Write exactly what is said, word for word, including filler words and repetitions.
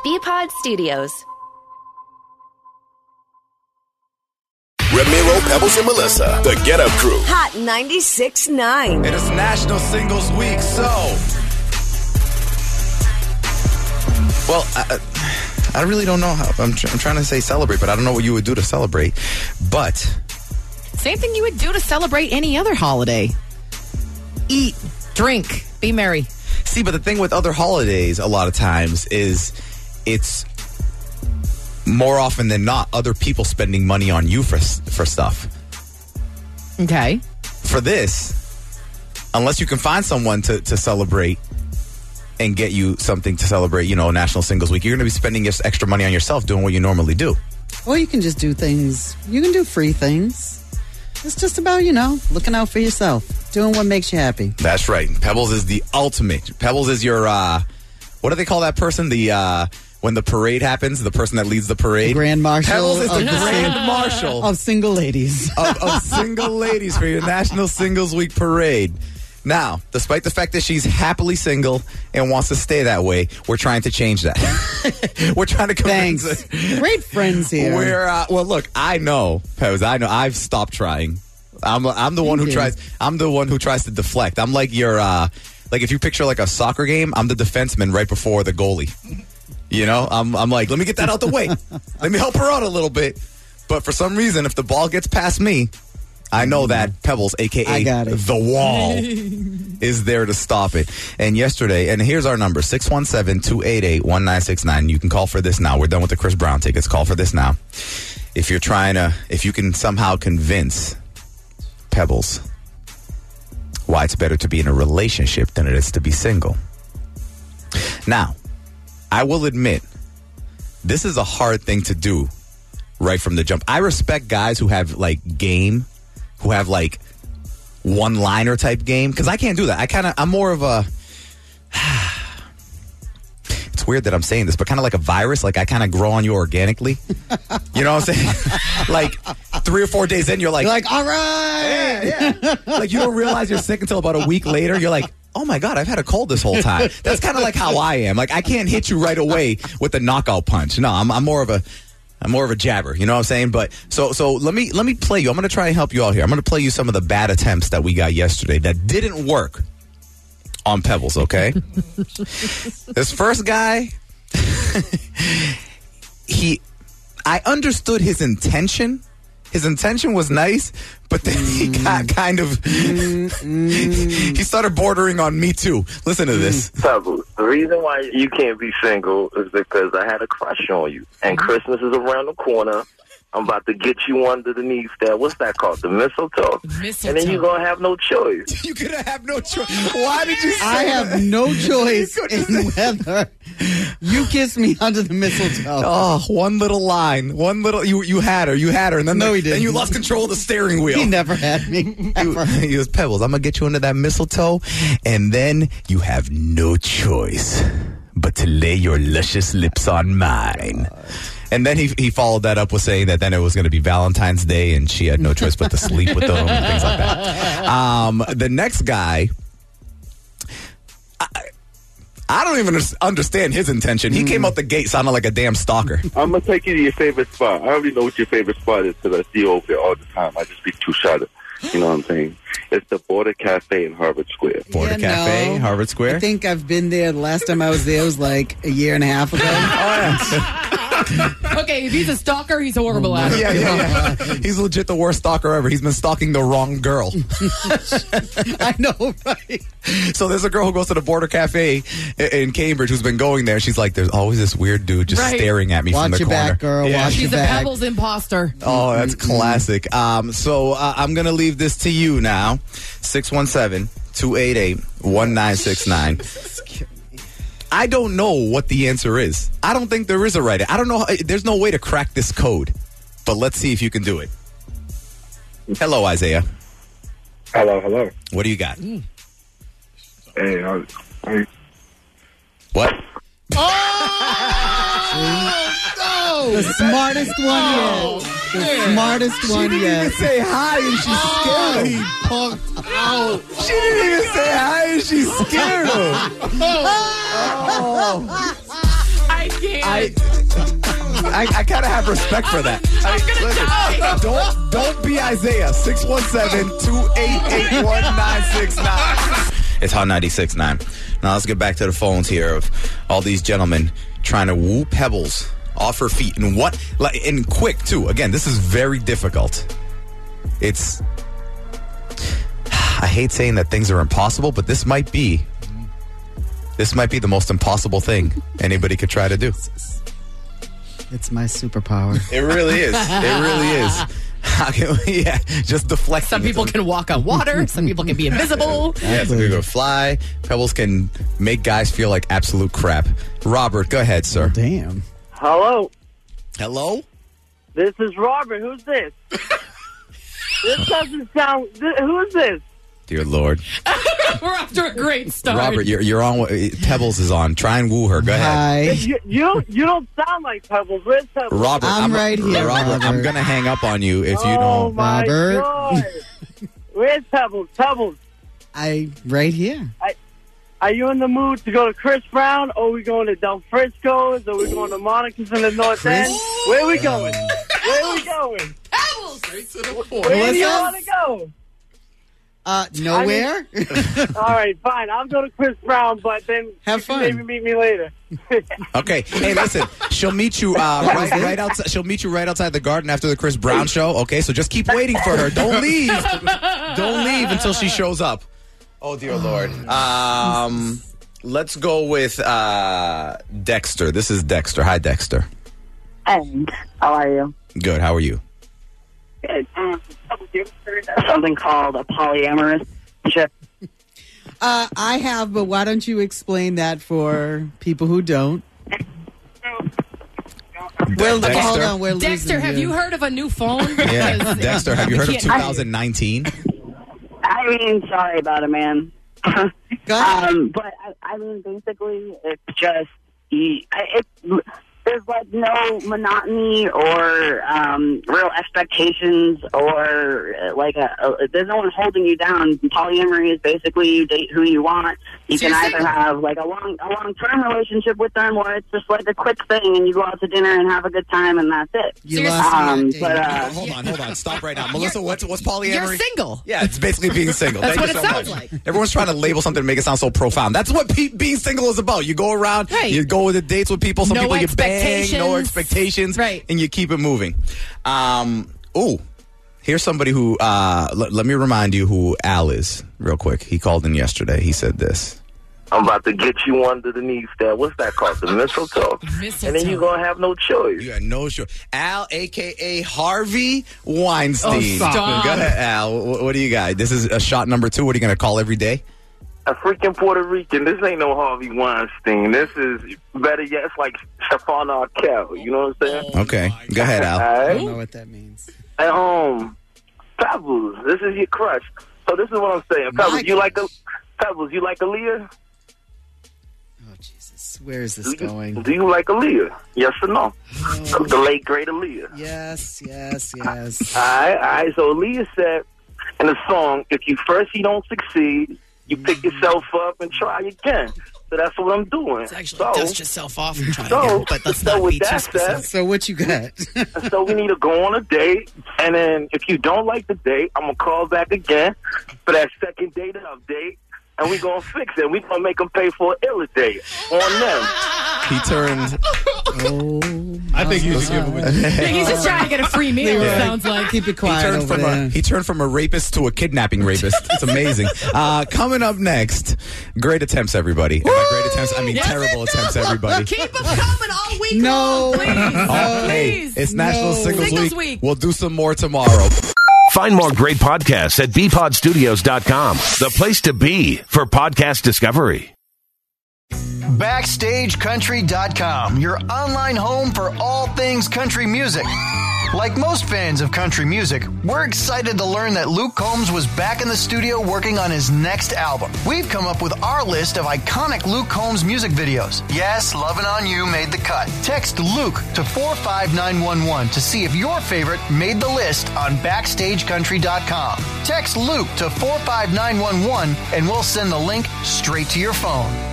B-Pod Studios. Ramiro, Pebbles, and Melissa, the Get Up Crew. Hot ninety-six point nine. And it's National Singles Week, so... Well, I, I really don't know how... I'm, tr- I'm trying to say celebrate, but I don't know what you would do to celebrate. But... Same thing you would do to celebrate any other holiday. Eat, drink, be merry. See, but the thing with other holidays, a lot of times, is it's... more often than not, other people spending money on you for for stuff. Okay. For this, unless you can find someone to, to celebrate and get you something to celebrate, you know, National Singles Week, you're going to be spending just extra money on yourself doing what you normally do. Or you can just do things. You can do free things. It's just about, you know, looking out for yourself, doing what makes you happy. That's right. Pebbles is the ultimate. Pebbles is your, uh, what do they call that person? The, uh, when the parade happens, the person that leads the parade. The Grand Marshal. Pebbles is the of Grand sing- Marshal. Of single ladies. of, of single ladies for your National Singles Week parade. Now, despite the fact that she's happily single and wants to stay that way, we're trying to change that. We're trying to convince Thanks. her. Great friends here. We're, uh, well, look, I know, Pebbles, I know, I've stopped trying. I'm, I'm the one who you. tries, I'm the one who tries to deflect. I'm like your, uh, like if you picture like a soccer game, I'm the defenseman right before the goalie. You know, I'm I'm like, let me get that out the way. Let me help her out a little bit. But for some reason, if the ball gets past me, I know that Pebbles, a k a. I got it. The Wall, is there to stop it. And yesterday, and here's our number, six one seven, two eight eight, one nine six nine. You can call for this now. We're done with the Chris Brown tickets. Call for this now. If you're trying to, if you can somehow convince Pebbles why it's better to be in a relationship than it is to be single. Now, I will admit, this is a hard thing to do right from the jump. I respect guys who have, like, game, who have, like, one-liner type game, because I can't do that. I kind of, I'm more of a, it's weird that I'm saying this, but kind of like a virus. Like, I kind of grow on you organically. You know what I'm saying? Like, three or four days in, you're like, You're like, all right. yeah, yeah. Like, you don't realize you're sick until about a week later. You're like, oh my God, I've had a cold this whole time. That's kind of like how I am. Like, I can't hit you right away with a knockout punch. No, I'm, I'm more of a, I'm more of a jabber. You know what I'm saying? But so, so let me, let me play you. I'm going to try and help you out here. I'm going to play you some of the bad attempts that we got yesterday that didn't work on Pebbles. Okay. This first guy, he, I understood his intention. His intention was nice, but then he got kind of, he started bordering on me too. Listen to this. Pebbles, the reason why you can't be single is because I had a crush on you. And Christmas is around the corner. I'm about to get you underneath that. What's that called? The mistletoe. Mistletoe. And then you're going to have no choice. You're going to have no choice. Why did you say I have that? no choice You couldn't in whether you kiss me under the mistletoe. Oh, one little line. One little, you you had her. You had her. And then, No, the, he didn't. then you lost control of the steering wheel. He never had me. Ever. He, he was Pebbles. I'm going to get you under that mistletoe. And then you have no choice but to lay your luscious lips on mine. And then he he followed that up with saying that then it was going to be Valentine's Day and she had no choice but to sleep with them and things like that. Um, the next guy, I, I don't even understand his intention. He came out the gate sounding like a damn stalker. I'm going to take you to your favorite spot. I already know what your favorite spot is because I see you over there all the time. I just be too shy to, you know what I'm saying? It's the Border Cafe in Harvard Square. Border Yeah, Cafe, no. Harvard Square. I think I've been there. The last time I was there was like a year and a half ago. Okay, if he's a stalker, he's horrible at it. Yeah, yeah, yeah. He's legit the worst stalker ever. He's been stalking the wrong girl. I know, right? So there's a girl who goes to the Border Cafe in Cambridge who's been going there. She's like, there's always this weird dude just Right. staring at me Watch from the your corner. back, girl. Yeah. Watch She's your a back. Pebbles imposter. Oh, that's classic. Um, so uh, I'm going to leave this to you now. six one seven, two eight eight, one nine six nine. I don't know what the answer is. I don't think there is a right. I don't know. How, there's no way to crack this code. But let's see if you can do it. Hello, Isaiah. Hello, hello. What do you got? Hey, I, I, What? The smartest one yet. The smartest one She didn't yet. even say hi and she's scared him. Punked out. She didn't even say hi and she's scared him. Oh. I can't. I, I, I kind of have respect for that. I I'm gonna die. Don't don't be Isaiah. six one seven, two eight eight, one nine six nine. It's Hot ninety-six point nine. Now let's get back to the phones here of all these gentlemen trying to woo Pebbles off her feet. And what, like, and quick too. Again, this is very difficult. It's, I hate saying that things are impossible, but this might be, this might be the most impossible thing anybody could try to do. It's my superpower. It really is. It really is. How can we, yeah, just deflect. Some people can walk on water. Some people can be invisible. Yeah, some people can fly. Pebbles can make guys feel like absolute crap. Robert, go ahead, sir. Damn. Hello, Hello? this is Robert. Who's this? This doesn't sound. Th- who is this? Dear Lord. We're off to a great start. Robert, you're, you're on. Pebbles is on. Try and woo her. Go ahead. Hi. You, you you don't sound like Pebbles. Where's Pebbles? Robert, I'm right here, Robert, I'm Robert. going to hang up on you if you oh don't. my Robert. God. Where's Pebbles? Pebbles, I right here. are you in the mood to go to Chris Brown? Or are we going to Del Frisco's? Or are we going to Monica's in the North Chris? End? Where are we going? Where are we going? Pebbles. Where do you Melissa? want to go? Uh, nowhere. All right, fine. I'll go to Chris Brown, but then Have you can fun. maybe meet me later. Okay. Hey, listen. She'll meet you uh, right, right outside. She'll meet you right outside the garden after the Chris Brown show. Okay, so just keep waiting for her. Don't leave. Don't leave until she shows up. Oh dear Lord. Um, let's go with uh, Dexter. This is Dexter. Hi, Dexter. And how are you? Good. How are you? Good. Um, something called a polyamorous ship. Uh, I have, but why don't you explain that for people who don't? Well, Dexter? hold on. We're Dexter, losing have you heard of a new phone? Yeah, Because Dexter. Have you heard of can't- twenty nineteen? I mean, sorry about it, man. Go ahead. um, but I, I mean, basically, it's just e- I- it. There's like no monotony or um, real expectations or uh, like a, a, there's no one holding you down. Polyamory is basically you date who you want. You So can you're either single. have like a long a long term relationship with them, or it's just like a quick thing and you go out to dinner and have a good time and that's it. You So you're- lost Um, me. but at uh, Hold on, hold on. Stop right now. Melissa, what's, what's polyamory? You're single. Yeah, it's basically being single. That's Thank what you it so sounds much. like. Everyone's trying to label something to make it sound so profound. That's what pe- being single is about. You go around, Right. you go with the dates with people. Some No people you bang, no expectations. expectations, Right. and you keep it moving. Um, ooh, here's somebody who. Uh, l- let me remind you who Al is, real quick. He called in yesterday. He said this. I'm about to get you under the knees there. What's that called? The mistletoe. Mistletoe. And then you're going to have no choice. You had no sure. Al, a k a. Harvey Weinstein. Oh, stop. Go ahead, Al. What, what do you got? This is a shot number two. What are you going to call every day? A freaking Puerto Rican. This ain't no Harvey Weinstein. This is, better yet, it's like Stephon Arkell. You know what I'm saying? Okay. Go ahead, Al. All I right? don't know what that means. And, um, Pebbles, this is your crush. So this is what I'm saying. Pebbles, My you like a crush. Pebbles, you like Aaliyah? Oh Jesus, where is this Do you, going? do you like Aaliyah? Yes or no? Oh. The late great Aaliyah. Yes, yes, yes. All right, all right. So Aaliyah said in the song, if you first you don't succeed, you pick yourself up and try again. So that's what I'm doing. It's actually so, dust yourself off and try so, again, but let's so not with be too that specific. said, So what you got? so we need to go on a date, and then if you don't like the date, I'm gonna call back again for that second date update, and we gonna fix it. We gonna make them pay for an illa date on them. He turned. Oh, I think you should give him a Yeah, he's just trying to get a free meal, it Leroy, sounds like. keep it He quiet turned, over from there. a, he turned from a rapist to a kidnapping rapist. It's amazing. Uh, coming up next, great attempts, everybody. And by great attempts, I mean Yes, terrible it attempts, does. everybody. Keep them coming all week No. long, please. Oh, hey, Please. it's National No. Singles, Singles week. Week. We'll do some more tomorrow. Find more great podcasts at b pod studios dot com, the place to be for podcast discovery. Backstage Country dot com, your online home for all things country music. Like most fans of country music, we're excited to learn that Luke Combs was back in the studio working on his next album. We've come up with our list of iconic Luke Combs music videos. Yes, Lovin' On You made the cut. Text Luke to four five nine one one to see if your favorite made the list on Backstage Country dot com. Text Luke to four five nine one one and we'll send the link straight to your phone.